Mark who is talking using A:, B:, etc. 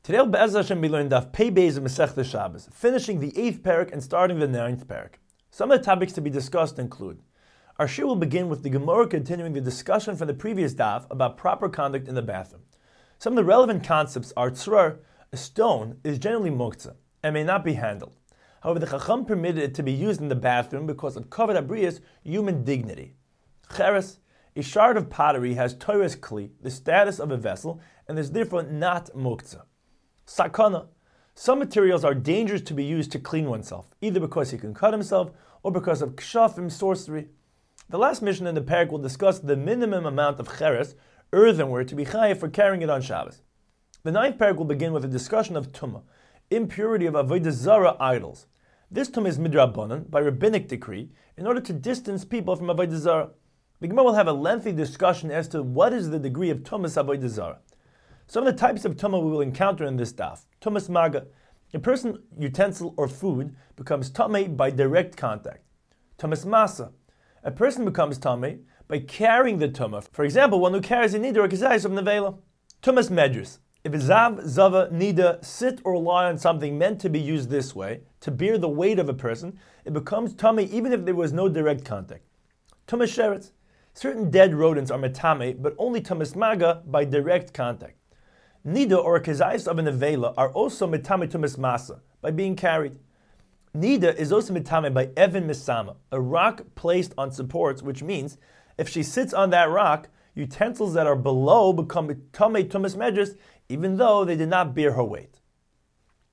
A: Today, Be'ez Hashem, we learn Daf Pei Beis of Masechta Shabbos, finishing the 8th parak and starting the 9th parak. Some of the topics to be discussed include: our shir will begin with the Gemara continuing the discussion from the previous daf about proper conduct in the bathroom. Some of the relevant concepts are tzrar, a stone, is generally muktzah and may not be handled. However, the Chacham permitted it to be used in the bathroom because of kavod habriyas, human dignity. Cheres, a shard of pottery has Torah's kli, the status of a vessel, and is therefore not muktzah. Sakana, some materials are dangerous to be used to clean oneself, either because he can cut himself or because of kshafim, sorcery. The last mission in the parak will discuss the minimum amount of cheres, earthenware, to be chayav for carrying it on Shabbos. The 9th parak will begin with a discussion of tumah, impurity of avodah zara idols. This tumah is midrabanan, by rabbinic decree, in order to distance people from avodah zara. The Gemara will have a lengthy discussion as to what is the degree of tumas avodah zara. Some of the types of tumah we will encounter in this daf. Tumas maga, a person's utensil or food becomes tamei by direct contact. Tumas masa, a person becomes tamei by carrying the tumah. For example, one who carries a nida or kizayis of nevela. Tumas medris, if a zav, zava, nida sit or lie on something meant to be used this way, to bear the weight of a person, it becomes tamei even if there was no direct contact. Tumas sheretz, certain dead rodents are metame, but only tumas maga by direct contact. Nida or a kezayis of a nevela are also mitame tumas masa, by being carried. Nida is also mitame by Evan Misama, a rock placed on supports, which means if she sits on that rock, utensils that are below become mitame tumas medris, even though they did not bear her weight.